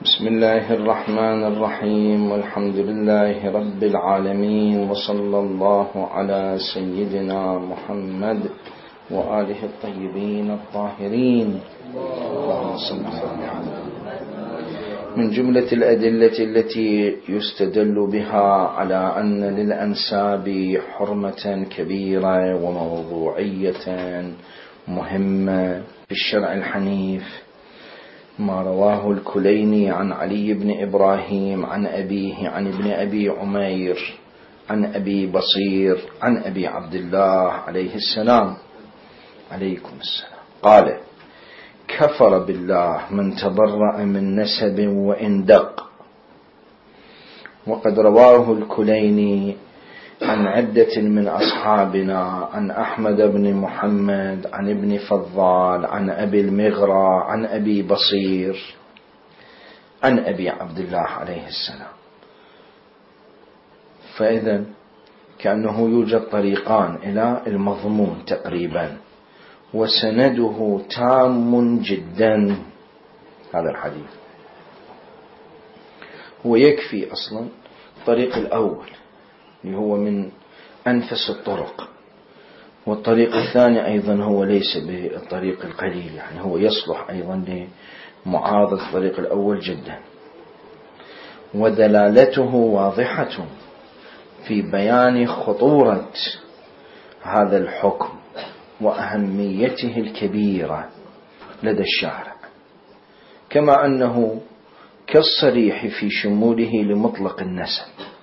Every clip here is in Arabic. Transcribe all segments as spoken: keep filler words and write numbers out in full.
بسم الله الرحمن الرحيم، والحمد لله رب العالمين، وصلى الله على سيدنا محمد وآله الطيبين الطاهرين. اللهم صل على. من جملة الأدلة التي يستدل بها على أن للأنساب حرمة كبيرة وموضوعية مهمة في الشرع الحنيف ما رواه الكليني عن علي بن إبراهيم عن أبيه عن ابن أبي عمير عن أبي بصير عن أبي عبد الله عليه السلام عليكم السلام قال: كفر بالله من تبرأ من نسب وإن دق. وقد رواه الكليني عن عدة من أصحابنا عن أحمد بن محمد عن ابن فضال عن أبي المغرى عن أبي بصير عن أبي عبد الله عليه السلام. فإذا كأنه يوجد طريقان إلى المضمون تقريبا، وسنده تام جدا. هذا الحديث هو يكفي أصلا الطريق الأول اللي هو من أنفس الطرق، والطريق الثاني أيضا هو ليس بالطريق القليل، يعني هو يصلح أيضا لمعارضة الطريق الأول جدا. ودلالته واضحة في بيان خطورة هذا الحكم وأهميته الكبيرة لدى الشارع، كما أنه كالصريح في شموله لمطلق النسب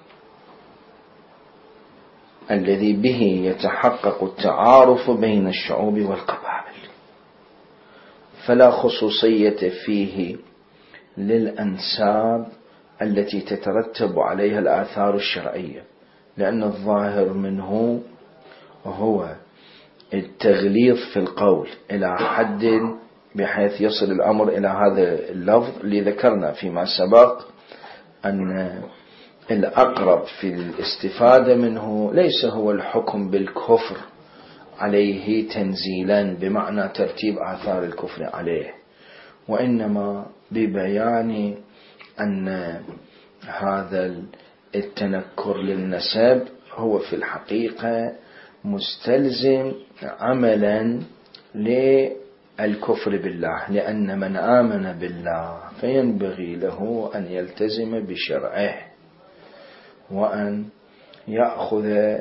الذي به يتحقق التعارف بين الشعوب والقبائل، فلا خصوصية فيه للأنساب التي تترتب عليها الآثار الشرعية، لأن الظاهر منه هو التغليظ في القول إلى حد بحيث يصل الأمر إلى هذا اللفظ اللي ذكرنا فيما سبق، أن الأقرب في الاستفادة منه ليس هو الحكم بالكفر عليه تنزيلا بمعنى ترتيب آثار الكفر عليه، وإنما ببيان أن هذا التنكر للنسب هو في الحقيقة مستلزم عملا للكفر بالله، لأن من آمن بالله فينبغي له أن يلتزم بشرعه وأن يأخذ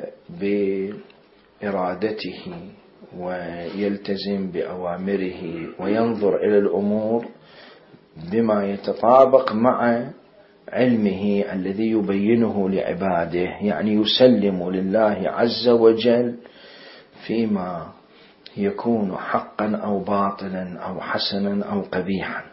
بإرادته ويلتزم بأوامره وينظر إلى الأمور بما يتطابق مع علمه الذي يبينه لعباده، يعني يسلم لله عز وجل فيما يكون حقا أو باطلا أو حسنا أو قبيحا.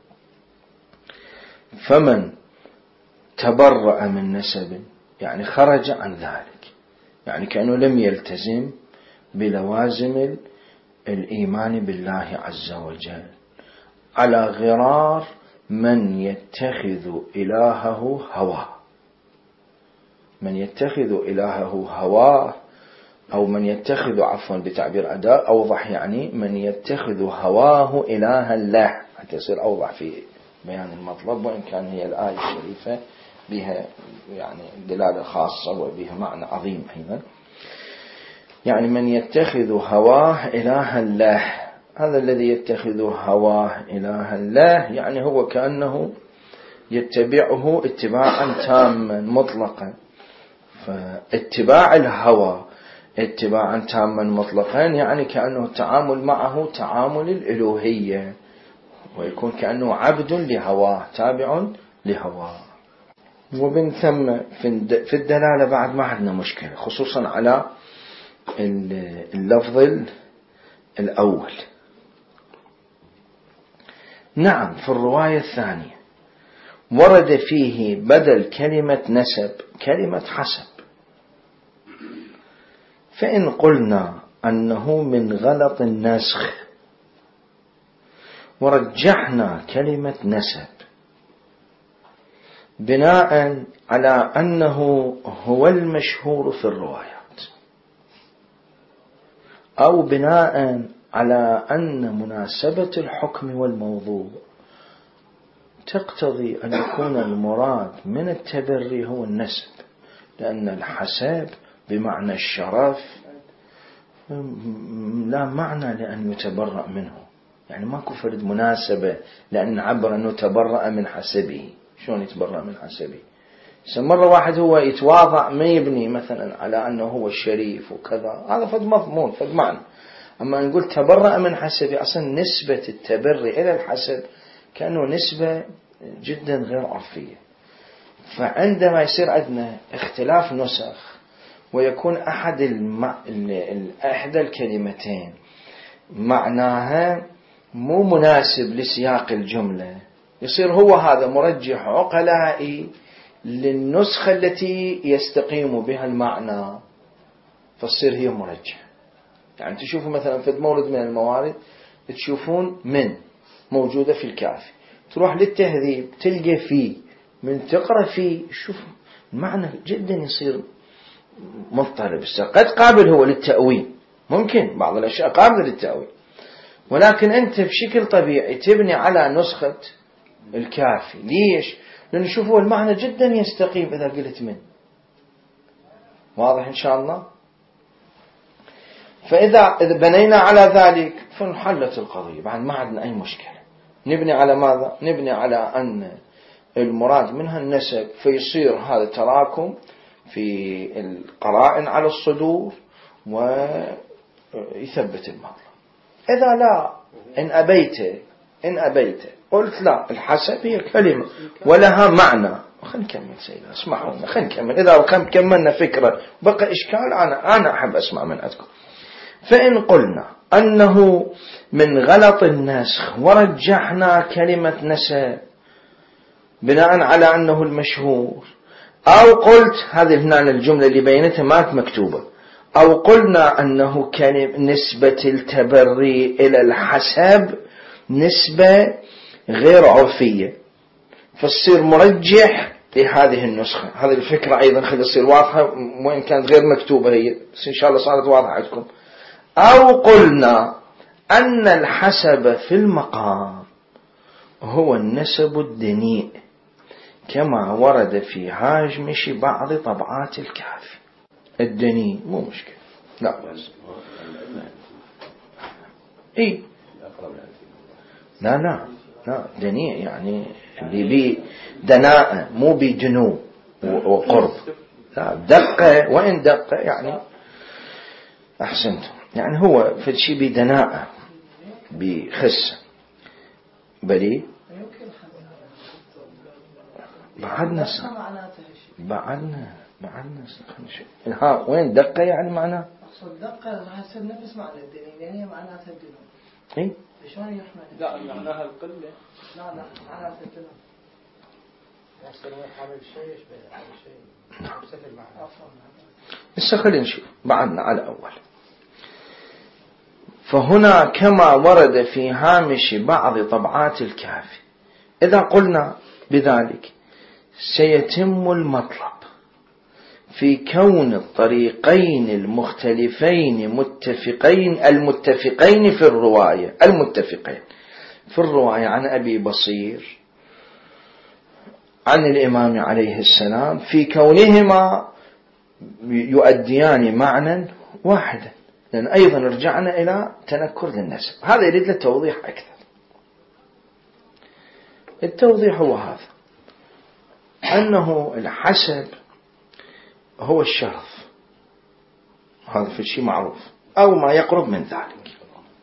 فمن تبرأ من نسب يعني خرج عن ذلك، يعني كأنه لم يلتزم بلوازم الإيمان بالله عز وجل، على غرار من يتخذ إلهه هواه. من يتخذ إلهه هواه أو من يتخذ عفوا بتعبير أداء أوضح، يعني من يتخذ هواه إلها له، حتى يصير أوضح في بيان المطلب، وإن كان هي الآية الشريفة بها يعني دلالة خاصة وبها معنى عظيم أيضا. يعني من يتخذ هواه إلها له، هذا الذي يتخذ هواه إلها له يعني هو كأنه يتبعه اتباعا تاما مطلقا. فاتباع الهوى اتباعا تاما مطلقا يعني كأنه التعامل معه تعامل الإلوهية، ويكون كأنه عبد لهواه تابع لهواه. ومن ثم في الدلالة بعد ما عندنا مشكلة، خصوصا على اللفظ الأول. نعم، في الرواية الثانية ورد فيه بدل كلمة نسب كلمة حسب، فإن قلنا أنه من غلط النسخ ورجحنا كلمة نسب بناء على أنه هو المشهور في الروايات، أو بناء على أن مناسبة الحكم والموضوع تقتضي أن يكون المراد من التبري هو النسب، لأن الحسب بمعنى الشرف لا معنى لأن يتبرأ منه، يعني ماكو فرد مناسبة لأن نعبر أنه تبرأ من حسبه. شلون يتبرأ من حسبه؟ مرة واحد هو يتواضع ما يبني مثلا على أنه هو الشريف وكذا، هذا فد مضمون فد معنى. أما نقول تبرأ من حسبه، أصلا نسبة التبري إلى الحسب كأنه نسبة جدا غير عرفية. فعندما يصير عندنا اختلاف نسخ ويكون أحد الم... إحدى الكلمتين معناها مو مناسب لسياق الجملة، يصير هو هذا مرجح عقلائي للنسخة التي يستقيم بها المعنى، فتصير هي مرجح. يعني تشوفوا مثلا في مورد من الموارد تشوفون من موجودة في الكافي، تروح للتهذيب تلقى فيه، من تقرأ فيه شوف المعنى جدا يصير مضطرب. قد قابل هو للتأويل، ممكن بعض الأشياء قابلة للتأويل، ولكن أنت بشكل طبيعي تبني على نسخة الكافي. ليش؟ لأن شوفوا المعنى جدا يستقيم إذا قلت من. واضح إن شاء الله؟ فإذا بنينا على ذلك فانحلت القضية، بعد ما عندنا أي مشكلة. نبني على ماذا؟ نبني على أن المراد منها النسب، فيصير هذا تراكم في القرائن على الصدور ويثبت المطلب. إذا لا، إن أبيت إن أبيت قلت لا، الحسب هي كلمة ولها معنى. خلينا نكمل سيدنا، اسمعونا، خلينا نكمل. إذا كملنا فكرة بقى إشكال أنا أنا أحب أسمع من عندكم. فإن قلنا أنه من غلط النسخ ورجحنا كلمة نسب بناء على أنه المشهور، أو قلت هذه هنا الجملة اللي بينتها ما مكتوبة، أو قلنا أنه كان نسبة التبري إلى الحسب نسبة غير عرفية، فتصير مرجح لهذه النسخة. هذه الفكرة أيضا خلي تصير واضحة وإن كانت غير مكتوبة هي، بس إن شاء الله صارت واضحة عندكم. أو قلنا أن الحسب في المقام هو النسب الدنيء كما ورد في هامش بعض طبعات الكافي. الدنيء مو مشكلة، لا بس إيه لا لا لا دنيء يعني اللي بي دناء مو بدنو وقرب، لا دقة، وإن دقة يعني أحسنتم، يعني هو في شيء بدناء بخسة بلي بعدنا بعدنا بعدنا ها وين دقة يعني معناه أقصد دقة حسب نفس معنى الدنيا، يعني معناتها الدنيا. إيه؟ شلون يحمل؟ لا معناها القلة. لا لا معناتها الدنيا. يصير حامل شيء يشبه حامل شيء. نعم. بس المعنى. بس خلينا نشوف بعدنا على أول. فهنا كما ورد في هامش بعض طبعات الكافي، إذا قلنا بذلك سيتم المطلب في كون الطريقين المختلفين متفقين المتفقين في الرواية المتفقين في الرواية عن أبي بصير عن الإمام عليه السلام، في كونهما يؤديان معنى واحدا، لأن أيضا رجعنا إلى تنكر للنسب. هذا يريد له توضيح أكثر. التوضيح هو هذا، أنه الحسب هو الشرف، هذا في الشيء معروف أو ما يقرب من ذلك.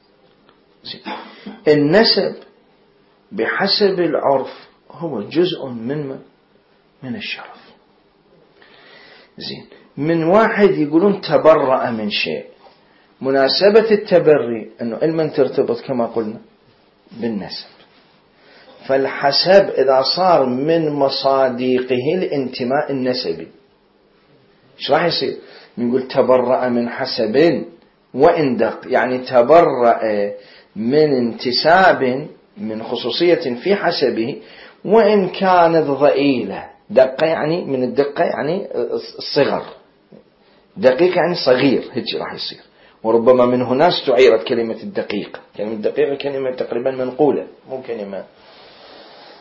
النسب بحسب العرف هو جزء من من الشرف. زين، من واحد يقولون تبرأ من شيء، مناسبة التبري أنه علما ترتبط كما قلنا بالنسب، فالحسب إذا صار من مصاديقه الانتماء النسبي ايش راح يصير؟ نقول تبرأ من حسب وإن دق، يعني تبرأ من انتساب من خصوصية في حسبه وإن كانت ضئيلة. دقة يعني من الدقة يعني الصغر، دقيق يعني صغير، هيك راح يصير. وربما من هنا استعيرت كلمة الدقيقة، كلمة الدقيقة كلمة تقريبا منقولة، مو كلمة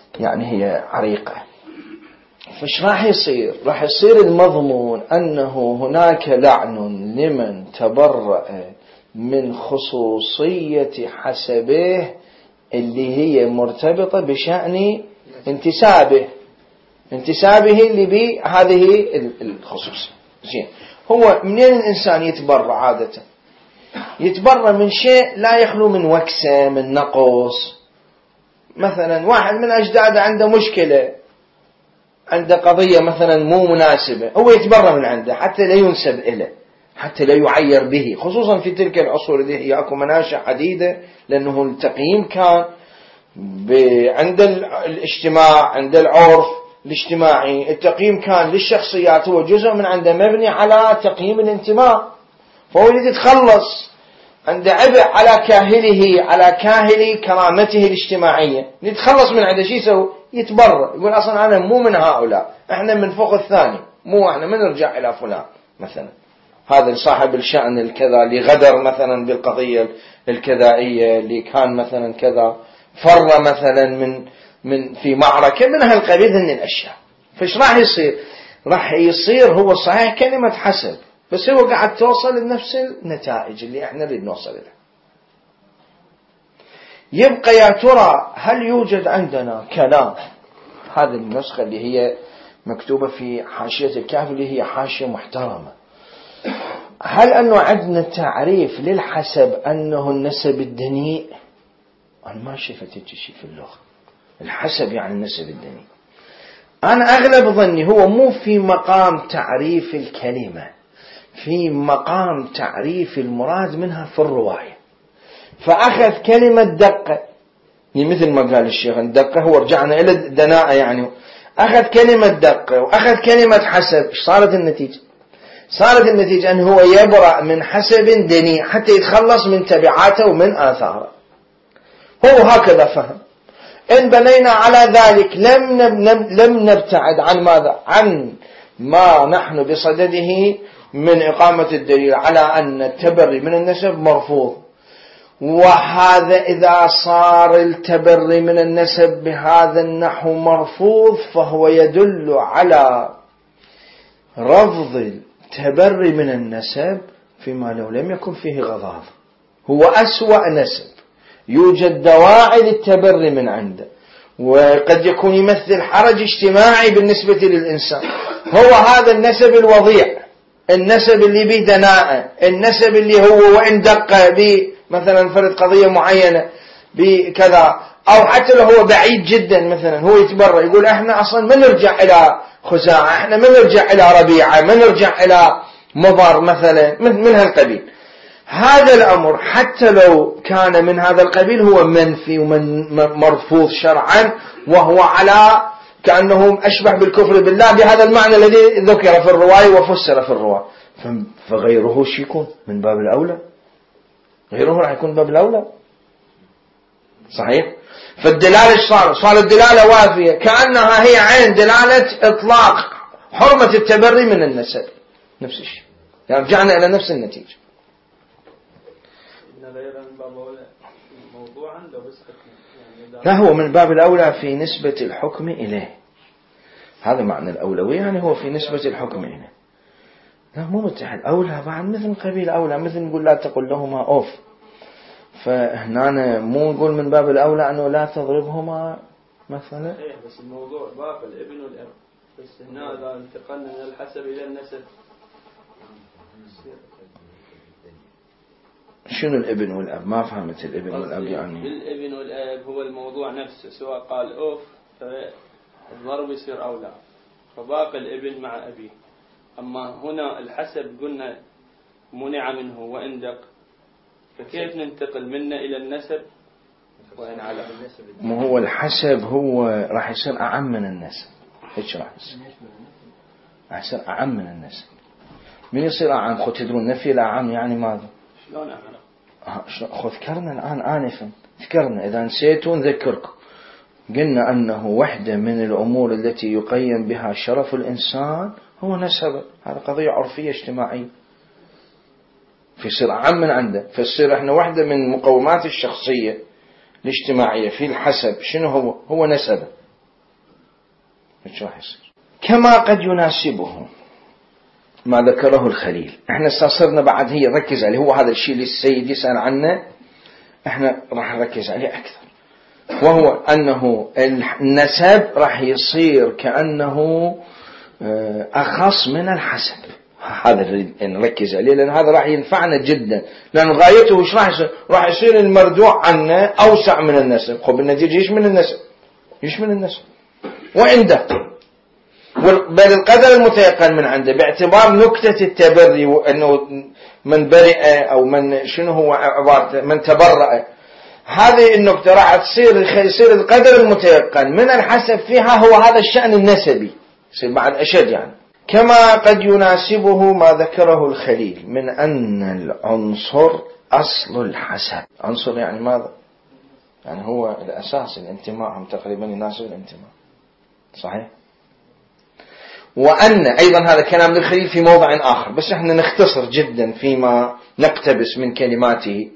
يعني هي عريقة. فش راح يصير؟ راح يصير المضمون أنه هناك لعن لمن تبرأ من خصوصية حسبه اللي هي مرتبطة بشأن انتسابه انتسابه اللي بهذه الخصوصية. زين، هو منين الإنسان يتبرأ عادة؟ يتبرأ من شيء لا يخلو من وكسة، من نقص. مثلا واحد من أجداده عنده مشكلة، عنده قضية مثلا مو مناسبة، هو يتبرأ من عنده حتى لا ينسب إليه، حتى لا يعير به، خصوصا في تلك العصور اللي هي أكو مناشئ عديدة، لأنه التقييم كان عند الاجتماع، عند العرف الاجتماعي، التقييم كان للشخصيات هو جزء من عنده مبني على تقييم الانتماء. فهو يريد يتخلص، عنده عبء على كاهله، على كاهل كرامته الاجتماعية، يتخلص من عنده. شيء يسوي؟ يتبرأ، يقول أصلا أنا مو من هؤلاء، احنا من فوق الثاني، مو احنا ما نرجع إلى فلان مثلا، هذا صاحب الشأن الكذا اللي غدر مثلا بالقضية الكذائية، اللي كان مثلا كذا، فر مثلا من من في معركة، من هالقبيل من الأشياء. فايش راح يصير؟ راح يصير هو صحيح كلمة حسب، بس هو قاعد توصل لنفس النتائج اللي احنا نريد نوصل لها. يبقى يا ترى هل يوجد عندنا كلام، هذه النسخة اللي هي مكتوبة في حاشية الكهف اللي هي حاشية محترمة، هل أنه عندنا تعريف للحسب أنه النسب الدنيء؟ أنا ما شفت شيء في اللغة الحسب يعني النسب الدنيء. أنا أغلب ظني هو مو في مقام تعريف الكلمة، في مقام تعريف المراد منها في الرواية. فأخذ كلمة دقة، مثل ما قال الشيخ الدقة، هو رجعنا إلى الدناءة، يعني أخذ كلمة دقة وأخذ كلمة حسب. إيش صارت النتيجة؟ صارت النتيجة أنه هو يبرأ من حسب دنيء حتى يتخلص من تبعاته ومن آثاره. هو هكذا فهم. إن بنينا على ذلك لم لم نبتعد عن ماذا؟ عن ما نحن بصدده من إقامة الدليل على أن التبري من النسب مرفوض. وهذا إذا صار التبري من النسب بهذا النحو مرفوض، فهو يدل على رفض التبري من النسب فيما لو لم يكن فيه غضاض. هو أسوأ نسب، يوجد دواعي للتبري من عنده، وقد يكون يمثل حرج اجتماعي بالنسبة للإنسان. هو هذا النسب الوضيع، النسب اللي به دناءة، النسب اللي هو وإن دق به مثلا فرد قضية معينة بكذا، أو حتى لو هو بعيد جدا مثلا هو يتبرأ، يقول احنا أصلا ما نرجع إلى خزاعة، احنا ما نرجع إلى ربيعة، ما نرجع إلى مضر مثلا، من هالقبيل. هذا الأمر حتى لو كان من هذا القبيل هو منفي ومن مرفوض شرعا، وهو على كأنه أشبه بالكفر بالله بهذا المعنى الذي ذكر في الرواية وفسر في الرواية. فغيره شي يكون من باب الأولى، غيره راح يكون باب الأولى. صحيح؟ فالدلالة صار صار الدلالة وافية، كأنها هي عين دلالة إطلاق حرمة التبري من النسب، نفس الشيء، يعني رجعنا إلى نفس النتيجة. لا، هو من باب الأولى في نسبة الحكم إليه، هذا معنى الأولوية، يعني هو في نسبة الحكم إليه. لا، مو متحد أولى بعد مثل قبيل أولى، مثل نقول لا تقل لهما أوف، فهنا مو نقول من باب الأولى أنه لا تضربهما مثلا. إيه، بس الموضوع باقي الابن والأب، بس هنا إذا انتقلنا من الحسب إلى النسب. شنو الابن والأب؟ ما فهمت الابن والأب يعني. الابن والأب هو الموضوع نفسه، سواء قال أوف فالضرب يصير أولى، فباقي الابن مع أبيه. أما هنا الحسب قلنا منع منه وإن دق، فكيف ننتقل منه إلى النسب وإن على النسب؟ ما هو الحسب هو راح يصير أعم من النسب، إيش راح يصير؟ راح يصير أعم من النسب. من يصير أعم؟ خذ تدرون نفي الأعم يعني ماذا؟ شلون أعم؟ خذ ذكرنا الآن آنفا، ذكرنا، إذا نسيتوا نذكركم. قلنا أنه واحدة من الأمور التي يقيم بها شرف الإنسان هو نسبه، هذا قضية عرفية اجتماعية، فيصير أعم من عنده. فيصير إحنا واحدة من مقومات الشخصية الاجتماعية في الحسب شنو هو؟ هو نسبه. ايش راح يصير؟ كما قد يناسبه ما ذكره الخليل. احنا صرنا بعد هي نركز عليه، هو هذا الشيء اللي السيد يسأل عنه احنا راح نركز عليه اكثر، وهو انه النسب راح يصير كأنه اخص من الحسب. هذا اللي نركز عليه لان هذا راح ينفعنا جدا، لان غايته وش راح يصير؟ راح يصير المردوع عنه اوسع من النسب. خب النتيجة ايش من النسب؟ ايش من النسب وعنده بل القدر المتيقن من عنده، باعتبار نكتة التبري وانه من برئ او من شنو هو عبارة من تبرأ، هذه النكتة راح تصير يصير القدر المتيقن من الحسب فيها هو هذا الشأن النسبي، يصير بعد أشد. يعني كما قد يناسبه ما ذكره الخليل من أن العنصر أصل الحسب. عنصر يعني ماذا؟ يعني هو الأساس، الانتماء هم تقريبا يناسب الانتماء، صحيح؟ وأن أيضا هذا كلام للخليل في موضع آخر، بس احنا نختصر جدا فيما نقتبس من كلماته.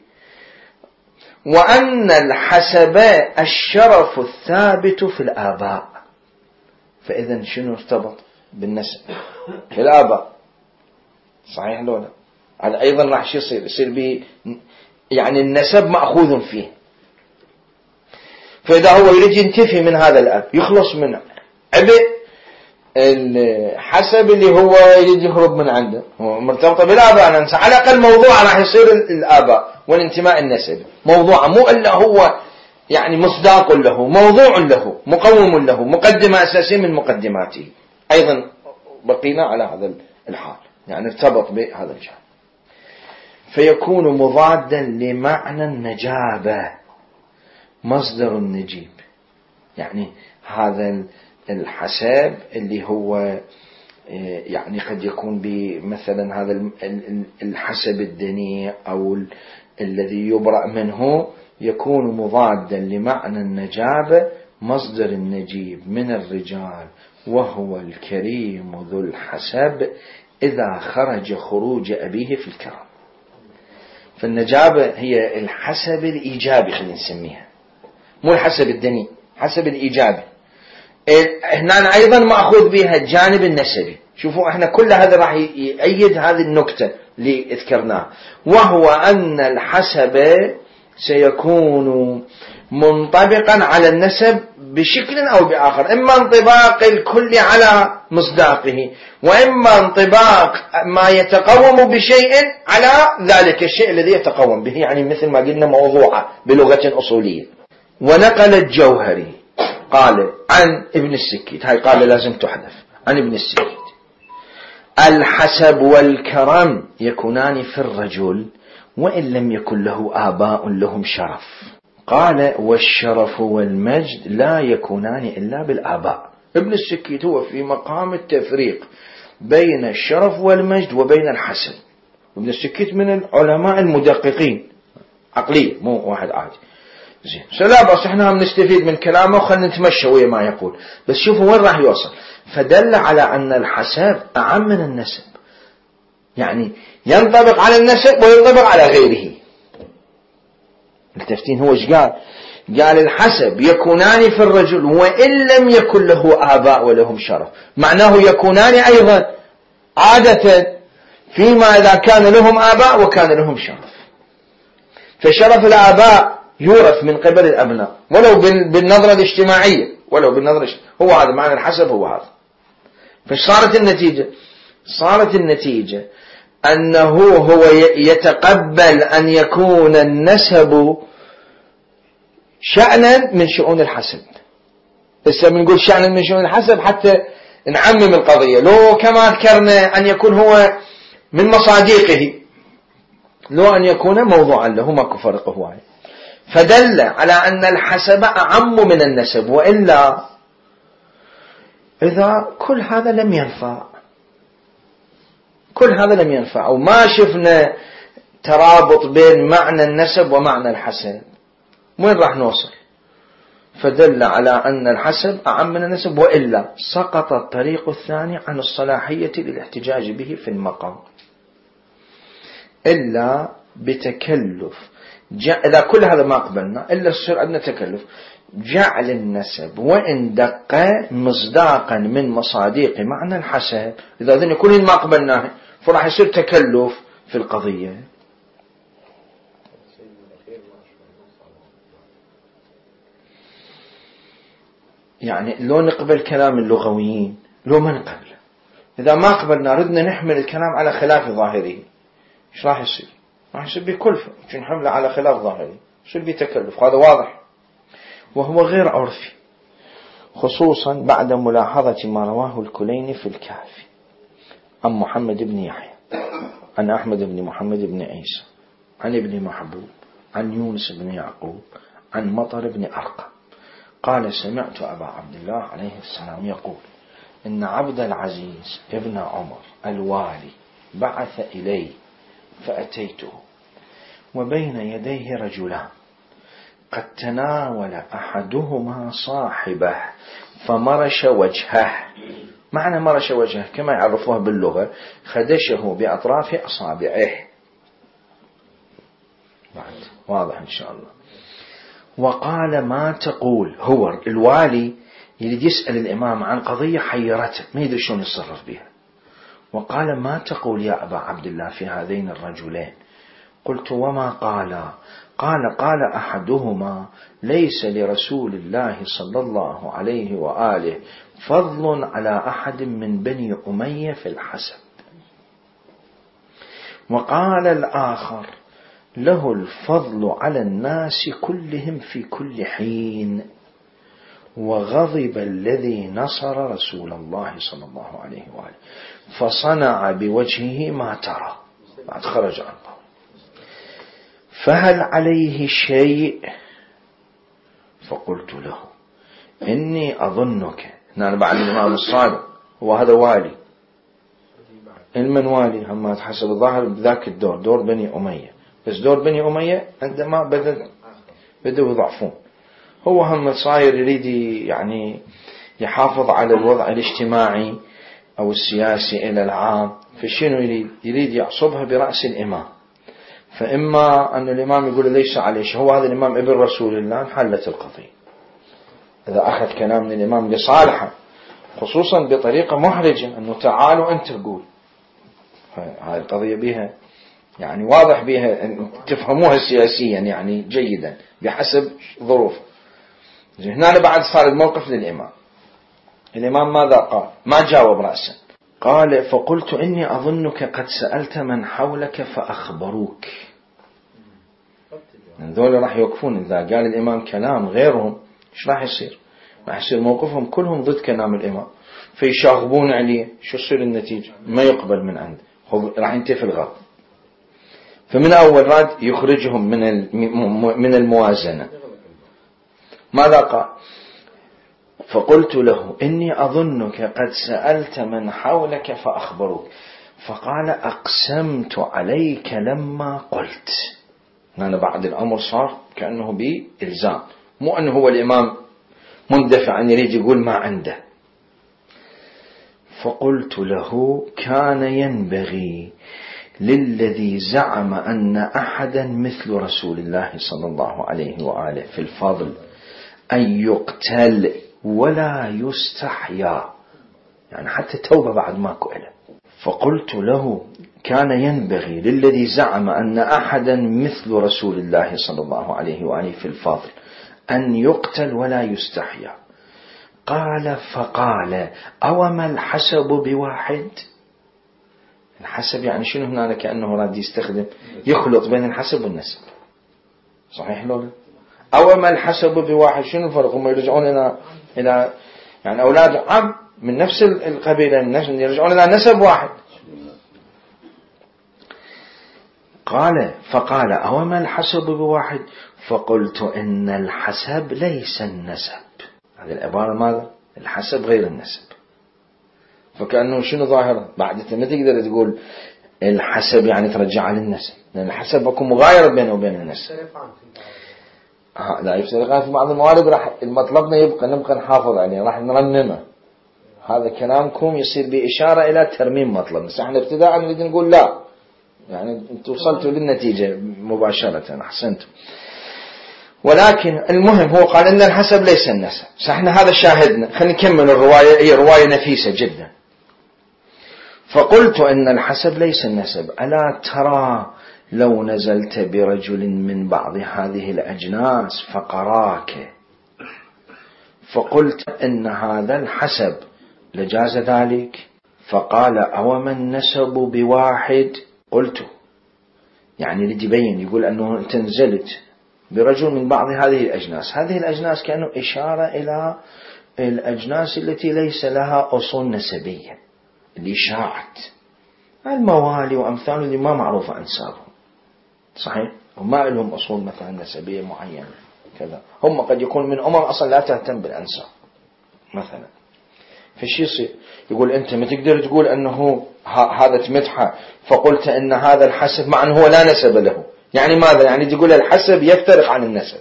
وأن الحسب الشرف الثابت في الآباء. فإذا شنو ارتبط بالنسب؟ في الآباء، صحيح لولا؟ هذا أيضا راح شو يصير؟ يصير بي يعني النسب مأخوذ فيه. فإذا هو يريد ينتفي من هذا الأب يخلص من عبء الحسب اللي هو يريد يهرب من عنده، هو مرتبط بالآباء، ننسى على الأقل موضوع راح يصير الآباء والانتماء النسبي موضوع، مو إلا هو يعني مصداق له، موضوع له، مقوم له، مقدمة أساسية من مقدماته. أيضا بقينا على هذا الحال، يعني ارتبط بهذا الجانب، فيكون مضادا لمعنى النجابة مصدر النجيب. يعني هذا الحساب اللي هو يعني قد يكون بمثلا هذا الحسب الدنيء أو الذي يبرأ منه، يكون مضادا لمعنى النجابة مصدر النجيب من الرجال، وهو الكريم ذو الحسب إذا خرج خروج أبيه في الكرم. فالنجابة هي الحسب الإيجابي، خلينا نسميها، مو الحسب الدنيء، حسب الإيجابي. هنا أيضا مأخوذ بها الجانب النسبي. شوفوا احنا كل هذا راح يؤيد هذه النكتة اللي ذكرناها، وهو أن الحسب سيكون منطبقا على النسب بشكل أو بآخر، إما انطباق الكل على مصداقه، وإما انطباق ما يتقوم بشيء على ذلك الشيء الذي يتقوم به، يعني مثل ما قلنا موضوعة بلغة أصولية. ونقل الجوهري قال عن ابن السكيت، هاي قال لازم تحذف، عن ابن السكيت: الحسب والكرم يكونان في الرجل وإن لم يكن له آباء لهم شرف. قال: والشرف والمجد لا يكونان إلا بالآباء. ابن السكيت هو في مقام التفريق بين الشرف والمجد وبين الحسب. ابن السكيت من العلماء المدققين عقلية، مو واحد عادي. زين، سلا بس احنا هم نستفيد من كلامه وخلنا نتمشى ويا ما يقول، بس شوفوا وين راح يوصل. فدل على أن الحسب أعم من النسب، يعني ينطبق على النسب وينطبق على غيره. التفتين هو ايش قال؟ قال الحسب يكونان في الرجل وإن لم يكن له آباء ولهم شرف، معناه يكونان أيضا عادة فيما إذا كان لهم آباء وكان لهم شرف. فشرف الآباء يورث من قبل الأبناء ولو بالنظرة الاجتماعية، ولو بالنظرة هو هذا معنى الحسب، هو هذا. فصارت النتيجة صارت النتيجة أنه هو يتقبل أن يكون النسب شأنا من شؤون الحسب. بس بنقول شأنا من شؤون الحسب حتى نعمم القضية، لو كما ذكرنا أن يكون هو من مصاديقه، لو أن يكون موضوعا له، ماكو فرق هو عليه. فدل على أن الحسب أعم من النسب، وإلا إذا كل هذا لم ينفع، كل هذا لم ينفع وما شفنا ترابط بين معنى النسب ومعنى الحسب، وين راح نوصل؟ فدل على أن الحسب أعم من النسب، وإلا سقط الطريق الثاني عن الصلاحية للاحتجاج به في المقام إلا بتكلف. إذا كل هذا ما قبلنا إلا السر عندنا تكلف، جعل النسب وإن دق مصداقا من مصاديق معنى الحسب. إذا ذن كل ما قبلناه فراح يصير تكلف في القضية. يعني لو نقبل كلام اللغويين لو ما نقبله، إذا ما قبلنا ردنا نحمل الكلام على خلاف ظاهره، إيش راح يصير؟ راح يصير بكلفة، نحمله على خلاف ظاهره يصير بتكلف، هذا واضح وهو غير عرفي، خصوصا بعد ملاحظة ما رواه الكليني في الكافي عن محمد بن يحيى عن أحمد بن محمد بن عيسى عن ابن محبوب عن يونس بن يعقوب عن مطر بن أرقم قال سمعت أبا عبد الله عليه السلام يقول إن عبد العزيز ابن عمر الوالي بعث إلي فأتيته وبين يديه رجلان قد تناول أحدهما صاحبه فمرش وجهه. معنى مرش وجهه كما يعرفوها باللغة خدشه بأطراف أصابعه، بعد واضح إن شاء الله. وقال ما تقول؟ هو الوالي يريد يسأل الإمام عن قضية حيرته ما يدري شلون يتصرف بها. وقال ما تقول يا أبا عبد الله في هذين الرجلين؟ قلت وما قال؟ قال قال أحدهما ليس لرسول الله صلى الله عليه وآله فضل على أحد من بني أمية في الحسب. وقال الآخر له الفضل على الناس كلهم في كل حين. وغضب الذي نصر رسول الله صلى الله عليه وآله فصنع بوجهه ما ترى بعد خرج عنه. فهل عليه شيء؟ فقلت له إني أظنك، هنا بعد الإمام الصادق هو هذا والي، المن والي هم حسب الظاهر بذاك الدور دور بني أمية، بس دور بني أمية عندما بدأ بدأوا يضعفون، هو هم صاير يريد يعني يحافظ على الوضع الاجتماعي أو السياسي إلى العام، فشنو يريد؟ يريد يعصبها برأس الإمام. فإما أن الإمام يقول ليس عليه شيء، هو هذا الإمام ابن رسول الله، حلت القضية إذا أخذ كلام من الإمام لصالحه، خصوصا بطريقة محرجة أنه تعالوا أنت تقول. هذه القضية بها يعني واضح بها أن تفهموها سياسيا يعني جيدا بحسب ظروف. هنا بعد صار الموقف للإمام، الإمام ماذا قال؟ ما جاوب رأسا. قال فقلت إني أظنك قد سألت من حولك فأخبروك. ذول راح يوقفون إذا قال الإمام كلام غيرهم، إيش راح يصير؟ راح يصير موقفهم كلهم ضد كلام الإمام، فيشاغبون عليه، شو يصير النتيجة؟ ما يقبل من عنده، راح ينتفي الغرض. فمن أول راد يخرجهم من من الموازنة. ماذا قال؟ فقلت له إني أظنك قد سألت من حولك فأخبروك. فقال أقسمت عليك لما قلت. أنا بعد الأمر صار كأنه بإلزام، مو أنه هو الإمام مندفع أن يريد يقول ما عنده. فقلت له كان ينبغي للذي زعم أن أحدا مثل رسول الله صلى الله عليه وآله في الفضل أن يقتل ولا يستحيا، يعني حتى توبة بعد ما كؤله. فقلت له كان ينبغي للذي زعم أن أحدا مثل رسول الله صلى الله عليه وآله في الفضل أن يقتل ولا يستحيا. قال فقال أوما الحسب بواحد؟ الحسب يعني شنو هنا؟ كأنه راد يستخدم يخلط بين الحسب والنسب، صحيح لولا؟ أوما الحسب بواحد، شنو الفرق؟ هم يرجعون إلى إلى يعني أولاد عم من نفس القبيلة يرجعون إلى نسب واحد. قال فقال أوما الحسب بواحد؟ فقلت إن الحسب ليس النسب. هذه العبارة ماذا؟ الحسب غير النسب. فكأنه شنو ظاهرة؟ بعد ما تقدر تقول الحسب يعني ترجع للنسب، لأن الحسب يكون مغايرة بينه وبين النسب. آه لا يفترقان في بعض الموارد، راح المطلبنا يبقى نبقى نحافظ عليه، راح نرنمه. هذا كلامكم يصير بإشارة إلى ترميم مطلب، بس احنا ابتداء نريد نقول لا، يعني انتم وصلتوا للنتيجة مباشرة، أحسنتم. ولكن المهم هو قال إن الحسب ليس النسب. فإحنا هذا شاهدنا. خلينا نكمل الرواية، هي رواية نفيسة جدا. فقلت إن الحسب ليس النسب، ألا ترى لو نزلت برجل من بعض هذه الأجناس فقراك فقلت إن هذا الحسب لجاز ذلك؟ فقال أوما النسب بواحد؟ قلت يعني لتبين، يقول أنه أنت نزلت برجل من بعض هذه الأجناس. هذه الأجناس كانوا إشارة إلى الأجناس التي ليس لها أصول نسبية، اللي شاعت الموالي وأمثاله اللي ما معروفة أنسابهم، صحيح؟ وما لهم أصول مثلا نسبية معينة كذا، هم قد يكون من أمم أصلا لا تهتم بالأنساب مثلا. فشي يصير يقول أنت ما تقدر تقول أنه هذا تمدحه فقلت أن هذا الحسب مع أنه هو لا نسب له، يعني ماذا؟ يعني تقول الحسب يفترق عن النسب.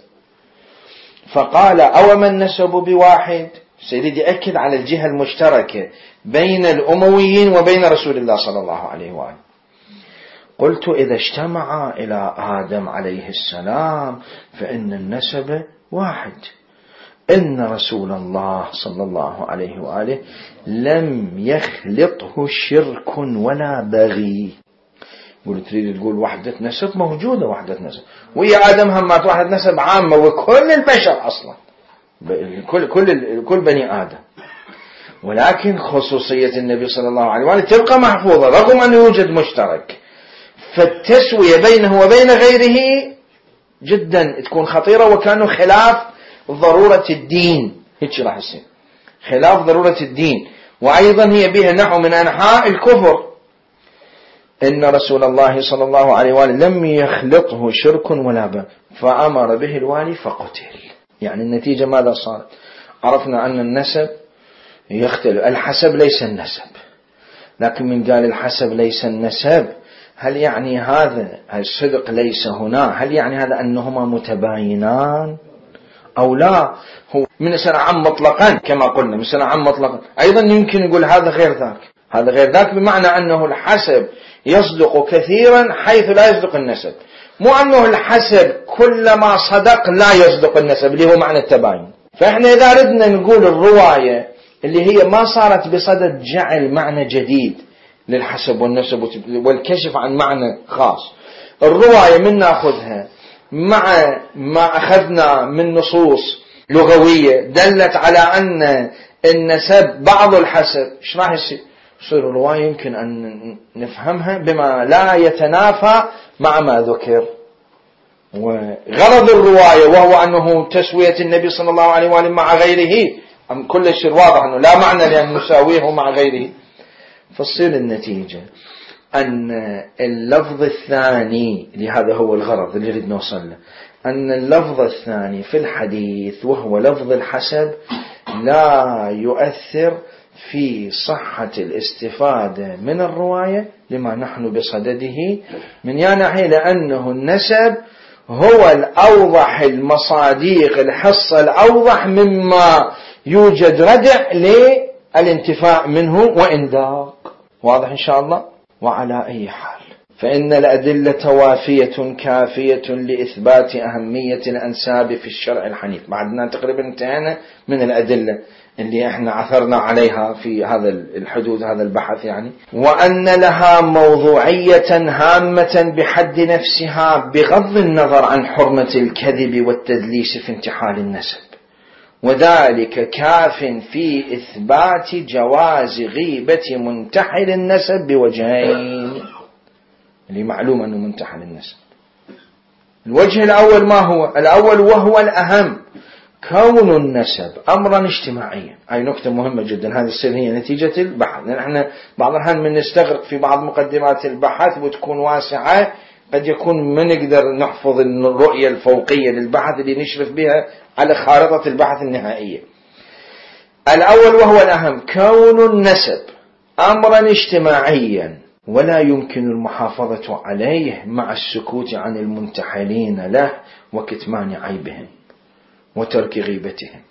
فقال أوما النسب بواحد؟ سيريد يأكد على الجهة المشتركة بين الأمويين وبين رسول الله صلى الله عليه وآله. قلت إذا اجتمع إلى آدم عليه السلام فإن النسب واحد، إن رسول الله صلى الله عليه وآله لم يخلطه شرك ولا بغي. يقول تريد تقول وحدة نسب؟ موجودة وحدة نسب، ويا آدم همات وحدة نسب عامة وكل البشر أصلا، كل كل كل بني آدم، ولكن خصوصية النبي صلى الله عليه وآله تبقى محفوظة رغم أن يوجد مشترك. فالتسوية بينه وبين غيره جدا تكون خطيرة، وكانوا خلاف ضرورة الدين، هيك راح يصير خلاف ضرورة الدين، وأيضا هي بها نحو من أنحاء الكفر. إن رسول الله صلى الله عليه وآله لم يخلطه شرك ولا بغي فأمر به الوالي فقتل. يعني النتيجة ماذا صار؟ عرفنا أن النسب يختلف، الحسب ليس النسب، لكن من قال الحسب ليس النسب هل يعني هذا الصدق ليس هنا؟ هل يعني هذا أنهما متباينان أو لا؟ هو من سنة عام مطلقا كما قلنا، من سنة عام مطلقا. أيضا يمكن يقول هذا غير ذاك، هذا غير ذاك بمعنى أنه الحسب يصدق كثيرا حيث لا يصدق النسب، مو أنه الحسب كلما صدق لا يصدق النسب اللي هو معنى التباين. فإحنا إذا ردنا نقول الرواية اللي هي ما صارت بصدد جعل معنى جديد للحسب والنسب والكشف عن معنى خاص، الرواية من نأخذها مع ما أخذنا من نصوص لغوية دلت على أن النسب بعض الحسب، إيش راح يصير؟ يصير الرواية يمكن أن نفهمها بما لا يتنافى مع ما ذكر. وغرض الرواية وهو أنه تسوية النبي صلى الله عليه وآله مع غيره، كل شيء واضح أنه لا معنى لأن نساويه مع غيره. فتصير النتيجة أن اللفظ الثاني، لهذا هو الغرض اللي نريد نوصل له، أن اللفظ الثاني في الحديث وهو لفظ الحسب لا يؤثر في صحة الاستفادة من الرواية لما نحن بصدده من ناحية، لأنه النسب هو الأوضح المصاديق، الحصة الأوضح مما يوجد ردع للانتفاع منه وإن داق. واضح إن شاء الله؟ وعلى أي حال فإن الأدلة وافية كافية لإثبات أهمية الأنساب في الشرع الحنيف. بعدنا تقريبا انتهينا من الأدلة اللي احنا عثرنا عليها في هذا الحدود هذا البحث يعني. وأن لها موضوعية هامة بحد نفسها بغض النظر عن حرمة الكذب والتدليس في انتحال النسب، وذلك كاف في إثبات جواز غيبة منتحل النسب بوجهين، اللي معلوم أنه منتحل النسب. الوجه الأول ما هو؟ الأول وهو الأهم، كون النسب أمرا اجتماعيا. أي نقطة مهمة جدا، هذه السنة هي نتيجة البحث، لأن احنا بعض الأحيان من نستغرق في بعض مقدمات البحث وتكون واسعة، قد يكون ما نقدر نحفظ الرؤية الفوقية للبحث اللي نشرف بها على خارطة البحث النهائية. الأول وهو الأهم، كون النسب أمرا اجتماعيا ولا يمكن المحافظة عليه مع السكوت عن المنتحلين له وكتمان عيبهم وترك غيبتهم.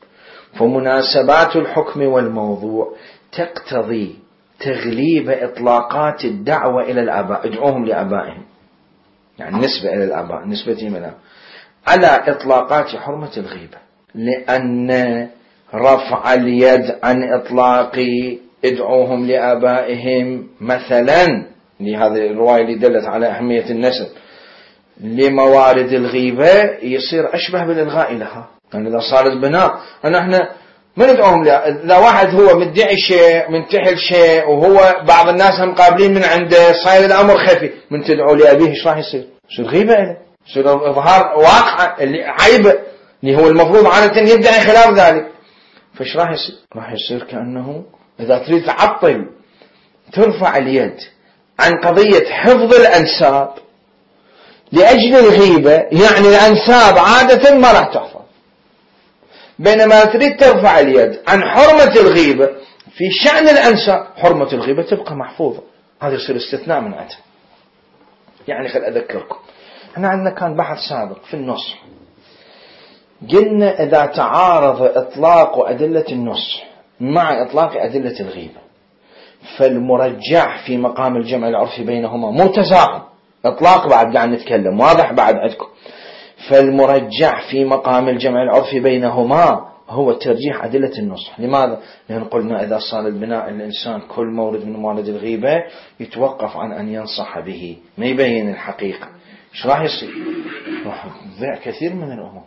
فمناسبات الحكم والموضوع تقتضي تغليب إطلاقات الدعوة إلى الآباء، ادعوهم لآبائهم، يعني نسبة إلى الآباء، نسبتهم إلى على إطلاقات حرمة الغيبة، لأن رفع اليد عن إطلاق ادعوهم لآبائهم مثلا، لهذه الرواية اللي دلت على أهمية النسب، لموارد الغيبة يصير أشبه بالإلغاء لها. يعني إذا صارت بناء أن احنا ما ندعوهم لها، إذا واحد هو مدعي شيء منتحل شيء وهو بعض الناس هم قابلين من عنده صاير الأمر خفي، من تدعو لأبيه إيش راح يصير؟ يصير غيبة له، يصير إظهار واقع اللي عيبه اللي هو المفروض عادة يدعي خلاف ذلك. فإيش راح يصير؟ راح يصير كأنه إذا تريد تعطل ترفع اليد عن قضية حفظ الأنساب لأجل الغيبة، يعني الأنساب عادة ما راح تحفظ، بينما تريد ترفع اليد عن حرمة الغيبة في شأن الأنساب، حرمة الغيبة تبقى محفوظة. هذا يصير استثناء من عدم. يعني خل أذكركم، احنا عندنا كان بحث سابق في النصح، قلنا إذا تعارض إطلاق أدلة النصح مع إطلاق أدلة الغيبة فالمرجح في مقام الجمع العرفي بينهما مو تزاحم، إطلاق بعد قاعد نتكلم واضح بعد عندكم، فالمرجح في مقام الجمع العرفي بينهما هو ترجيح أدلة النصح. لماذا؟ لأن قلنا إذا صار البناء الإنسان كل مورد من موارد الغيبة يتوقف عن أن ينصح به، ما يبين الحقيقة، إيش راح يصير؟ راح يضيع كثير من الأمور.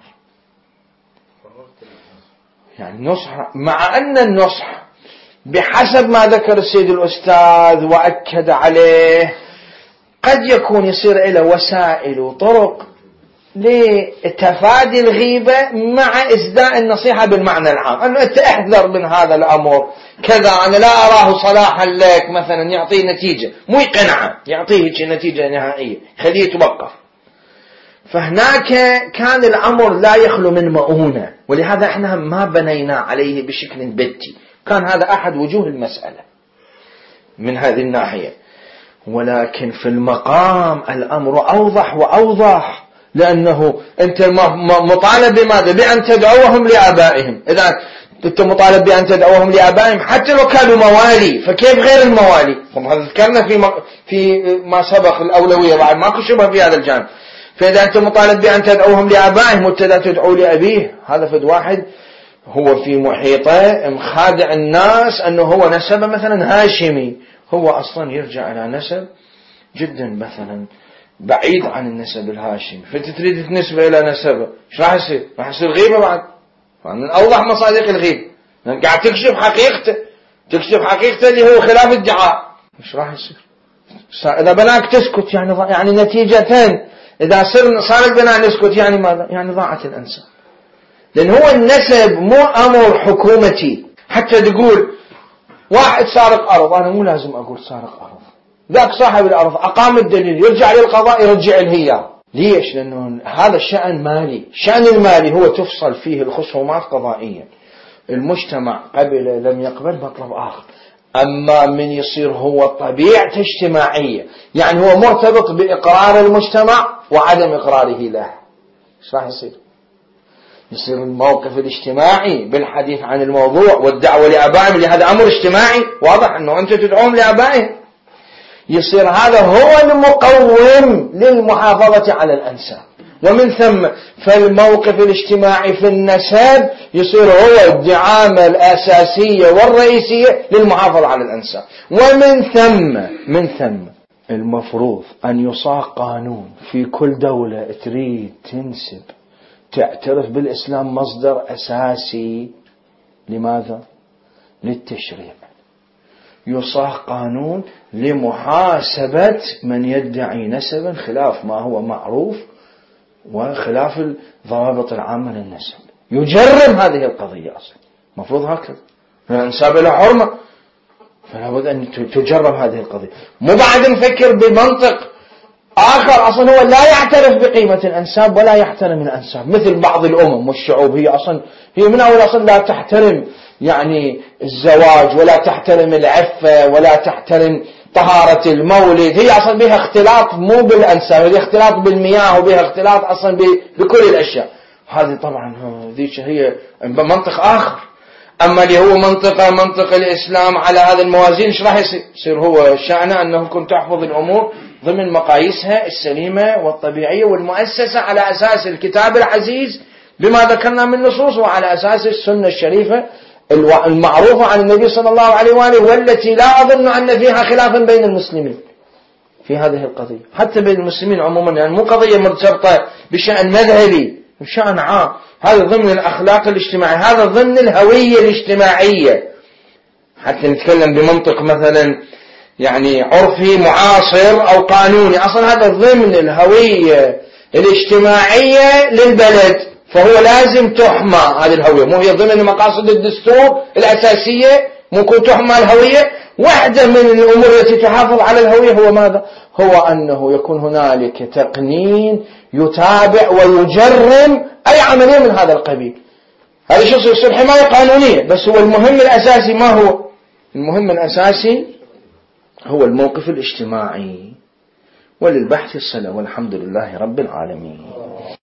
يعني النصح، مع أن النصح بحسب ما ذكر السيد الأستاذ وأكد عليه قد يكون يصير إلى وسائل وطرق لتفادي الغيبة مع إسداء النصيحة بالمعنى العام، أنه أنت احذر من هذا الأمر كذا، أنا لا أراه صلاحا لك مثلا، يعطيه نتيجة مو يقنعه، يعطيه نتيجة نهائية خليه يتوقف. فهناك كان الأمر لا يخلو من مؤونة، ولهذا احنا ما بنينا عليه بشكل بتي، كان هذا أحد وجوه المسألة من هذه الناحية. ولكن في المقام الأمر أوضح وأوضح، لأنه أنت مطالب بماذا؟ بأن تدعوهم لآبائهم. إذا أنت مطالب بأن تدعوهم لآبائهم حتى لو كانوا موالي، فكيف غير الموالي؟ هذا ذكرنا في في ما سبق الأولوية، بعد ماكو شبه في هذا الجانب. فإذا أنت مطالب بأن تدعوهم لآبائهم وابتدأ تدعو لأبيه، هذا فد واحد هو في محيطه مخادع الناس أنه هو نسب مثلا هاشمي، هو أصلا يرجع إلى نسب جدا مثلا بعيد عن النسب الهاشمي، فأنت تريد تنسبه إلى نسبه، إيش راح يصير؟ راح يصير غيبة بعد، من أوضح مصادق الغيبة، قاعد تكشف حقيقته، تكشف حقيقته اللي هو خلاف الادعاء، إيش راح يصير؟ إذا بناك تسكت يعني يعني نتيجتين، إذا صار صار البناء نسكت يعني ماذا؟ يعني ضاعت الأنساب. لأن هو النسب مو أمر حكومتي، حتى تقول واحد سارق أرض، أنا مو لازم أقول سارق أرض، ذاك صاحب الأرض أقام الدليل يرجع للقضاء يرجع الهيا. ليش؟ لأنه هذا الشأن مالي، شأن المالي هو تفصل فيه الخصومات قضائيا، المجتمع قبل لم يقبل مطلب آخر. أما من يصير هو طبيعة اجتماعية، يعني هو مرتبط بإقرار المجتمع وعدم إقراره له، إيش راح يصير؟ يصير الموقف الاجتماعي بالحديث عن الموضوع والدعوة لآبائهم، اللي هذا أمر اجتماعي واضح أنه أنت تدعوهم لآبائهم، يصير هذا هو المقوم للمحافظة على الأنساب. ومن ثم فالموقف الاجتماعي في النسب يصير هو الدعامة الأساسية والرئيسية للمحافظة على الأنساب. ومن ثم من ثم المفروض أن يصاغ قانون في كل دولة تريد تنسب تعترف بالإسلام مصدر أساسي. لماذا؟ للتشريع. يصاغ قانون لمحاسبة من يدعي نسبا خلاف ما هو معروف وخلاف الضوابط العامة للنسب، يجرم هذه القضية أصلا، مفروض هكذا، الأنساب له حرمة، فلا بد أن تجرم هذه القضية. مو بعد نفكر بمنطق آخر، أصلا هو لا يعترف بقيمة الأنساب ولا يحترم الأنساب، مثل بعض الأمم والشعوب، هي أصلا هي من أول أصلا لا تحترم يعني الزواج ولا تحترم العفة ولا تحترم طهارة المولد، هي أصلا بها اختلاط مو بالأنساب، هي اختلاط بالمياه وبها اختلاط أصلا بكل الأشياء. هذه طبعا ذيك هي منطق آخر. أما اللي هو منطقة منطق الإسلام على هذا الموازين، ايش راح يصير؟ يصير هو شأنه أنه كنت تحفظ الأمور ضمن مقاييسها السليمة والطبيعية والمؤسسة على أساس الكتاب العزيز بما ذكرنا من نصوص، وعلى أساس السنة الشريفة المعروفة عن النبي صلى الله عليه وآله، والتي لا أظن أن فيها خلافا بين المسلمين في هذه القضية، حتى بين المسلمين عموما، يعني مو قضية مرتبطة بشأن مذهبي، بشأن عام. هذا ضمن الأخلاق الاجتماعية، هذا ضمن الهوية الاجتماعية، حتى نتكلم بمنطق مثلا يعني عرفي معاصر أو قانوني، أصلا هذا ضمن الهوية الاجتماعية للبلد، فهو لازم تحمى هذه الهوية. مو هي ضمن مقاصد الدستور الأساسية ممكن تحمى الهوية؟ واحدة من الأمور التي تحافظ على الهوية هو ماذا؟ هو أنه يكون هنالك تقنين يتابع ويجرم أي عملية من هذا القبيل. هذا شو يصير حماية قانونية، بس هو المهم الأساسي ما هو؟ المهم الأساسي هو الموقف الاجتماعي. وللبحث الصلة، والحمد لله رب العالمين.